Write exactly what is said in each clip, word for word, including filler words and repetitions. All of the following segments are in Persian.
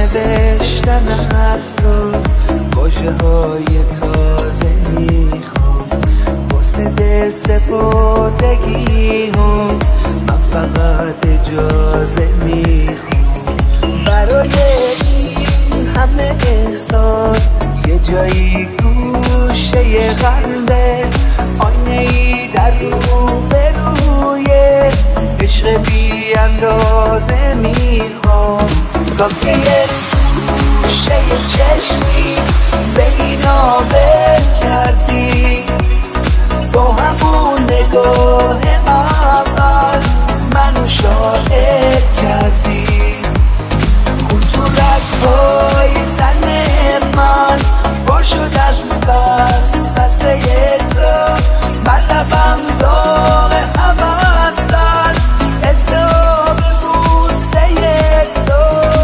نوشتن از تو واژه های تازه میخوام واسه دل سپردگی هم من فقط اجازه میخوام برای این همه احساس یه جایی گوشه قلبه آینه ای در رو به روی عشق بی اندازه میخوام تا که یه گوشه چشمی به اینا بر کردی با همون نگاه اول منو شاعر کردی خون تو رگ‌های تن من با شد از وسوسه تو من لبم داغ عوض زد اتاب بوسه تو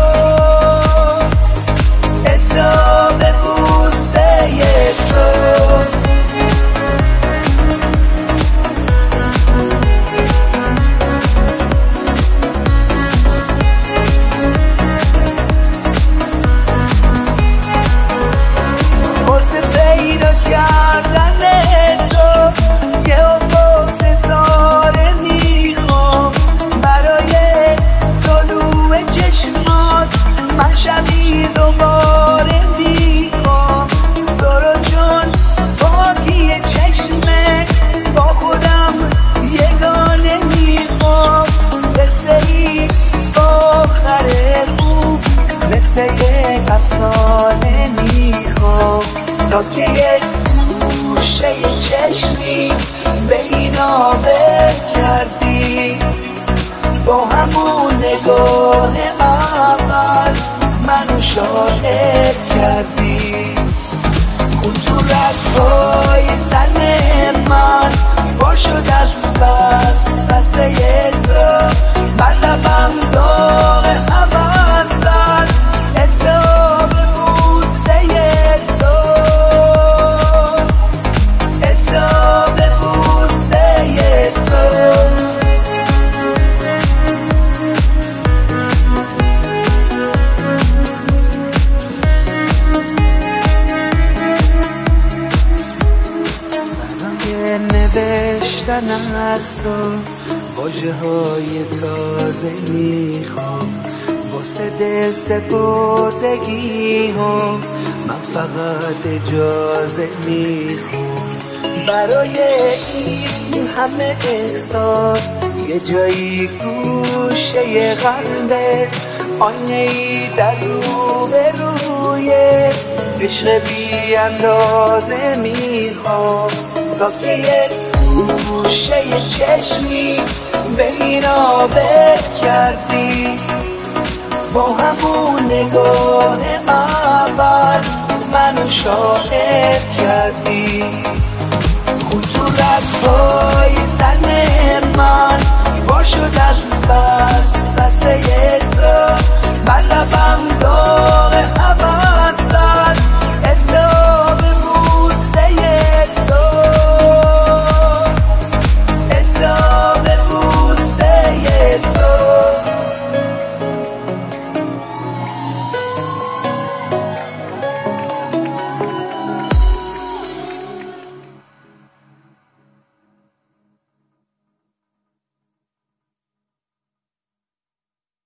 اتاب بوسه تو واسه پیدا کردن تو یه افق ستاره میخوام برای طلوع چشمات من شبی دوباره میخوام تو رو چون پاکی چشمه با خودم یگانه میخوام مثل این آخر خوب مثل یک افسانه میخوام تا که یه گوشه چشمی به اینا بر کردی با همون نگاه اول منو شاعر کردی خون تو رگ‌های تن من با شد از وسوسه تو من لبم داغ عوض زد اتاب بوسه تو اتاب بوسه تو برای نوشتن از تو واژه های تازه میخوام واسه دل سپردگی هم من فقط اجازه میخوام برای این همه احساس یه جایی گوشه قلبه آینه ای در رو به روی عشق بی اندازه میخوام تا که یه گوشه چشمی به اینا بر کردی با همون نگاه اول منو شاعر کردی خون تو رگ‌های تن من با شد از وسوسه تو من لبم داغ